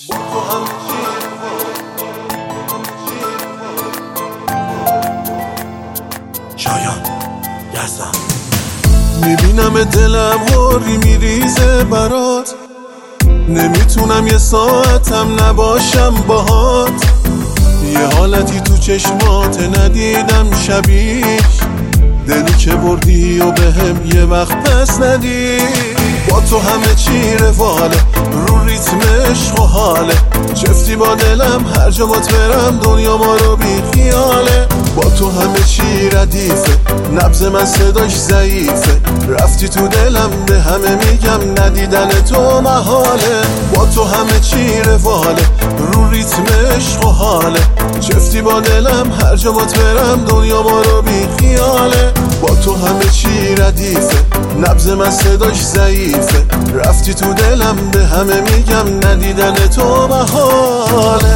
شایان یزدان میبینم دلم هوری میریزه برات، نمیتونم یه ساعتم نباشم باهات. یه حالتی تو چشمات ندیدم شبیش، دلی که بردی و بهم یه وقت پس ندی. با تو همه چی رواله، رو ریتم عشق و حاله، چفتی با دلم هر جا بات برم دنیا ما رو بی خیاله. با تو همه چی ردیفه، نبض من صداش ضعیفه، رفتی تو دلم به همه میگم ندیدن تو محاله. با تو همه چی رواله، رو ریتم عشق و حاله، چفتی با دلم هر جا بات برم دنیا ما رو بی خیاله. با تو همه چی ردیفه، نبض من صداش ضعیفه، رفتی تو دلم به همه میگم ندیدن تو محاله.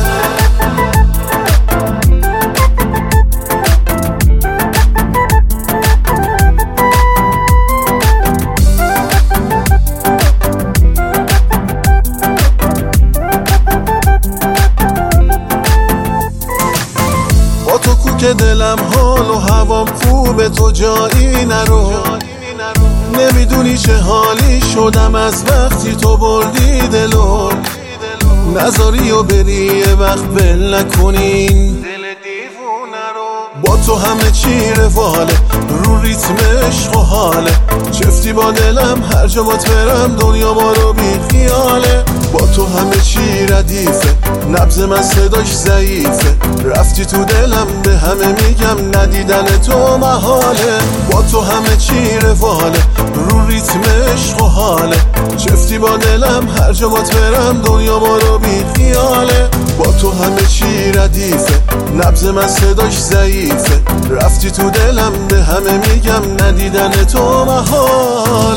با تو کو که دلم حال و هوام خوبه، تو جایی نرو. نمیدونی چه حالی شدم از وقتی تو بردی دلو. نذاری و بری یه وقت بل نکنین دل دیوونه رو. با تو همه چی رواله، رو ریتم عشق و حاله، چفتی با دلم هر جا بات برم دنیا ما رو بی خیاله. با تو همه چی ردیفه، نبض من صداش ضعیفه، رفتی تو دلم به همه میگم ندیدن تو محاله. با تو همه چی رواله، رو ریتم عشق و حاله، چفتی با دلم هر جا بات برم دنیا ما رو بی خیاله. با تو همه چی ردیفه، نبض من صداش ضعیفه، رفتی تو دلم به همه میگم ندیدن تو محاله.